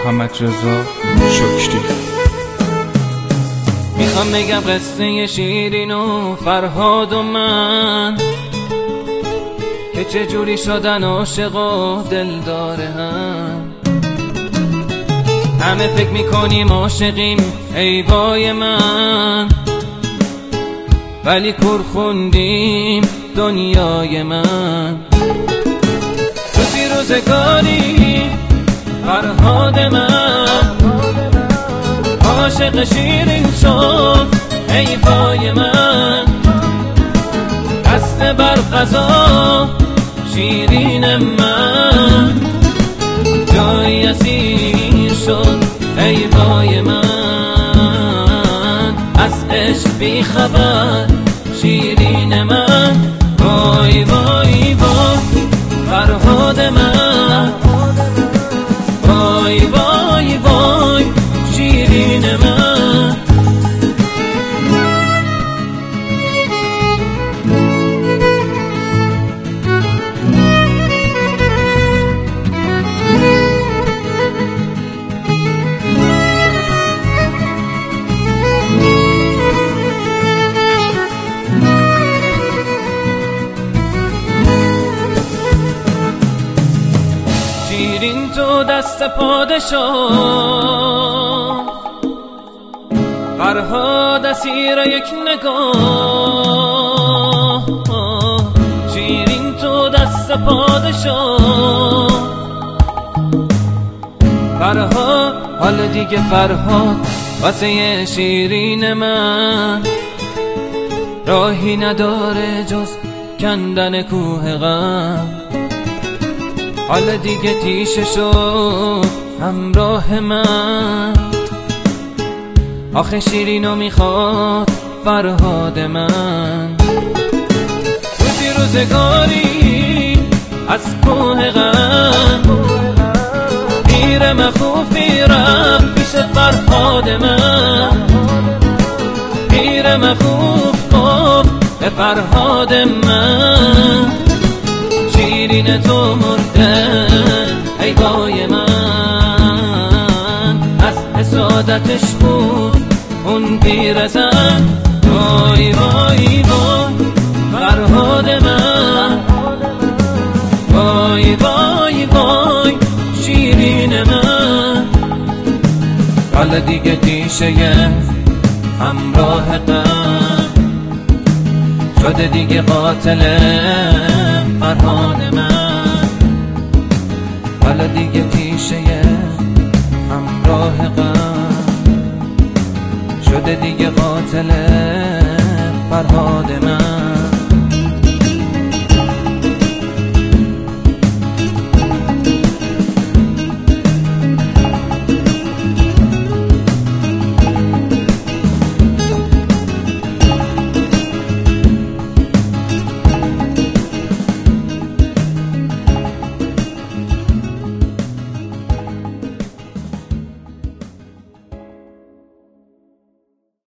محمد رضا شکری. میخوام بگم قصه شیرین و فرهاد و من، که چجوری شدن عاشق و دلدار هم. همه فکر میکنیم عاشقیم ای وای من، ولی کور خوندیم دنیای من. روزی روزگاری فرهاد من عاشق شیرین شد ای وای من. دست بر قضا شیرین من، جای اسیر شد ای وای من. از عشق بی خبر شیرین من، وای وای وای فرهاد من، وای وای وای شیرین من. شیرین تو دست پادشاه، فرهاد اسیر یک نگاه. شیرین تو دست پادشاه، فرهاد حال دیگه فرهاد واسه شیرین من. راهی نداره جز کندن کوه غم، حالا دیگه تیشه شد همراه من. آخه شیرینو میخواد فرهاد من. روزی روزگاری از کوه غم، پیر مخوفی رفت پیش فرهاد من. پیر مخوف گفت به فرهاد من، شیرین تو مرده ای وای من. از حسادتش بود اون پیرزن، وای وای وای فرهاد من، وای وای وای شیرین من. حالا دیگه تیشه همراه غم شده دیگه قاتل فرهاد من. حالا دیگه تیشه همراه غم شده دیگه قاتل فرهاد من.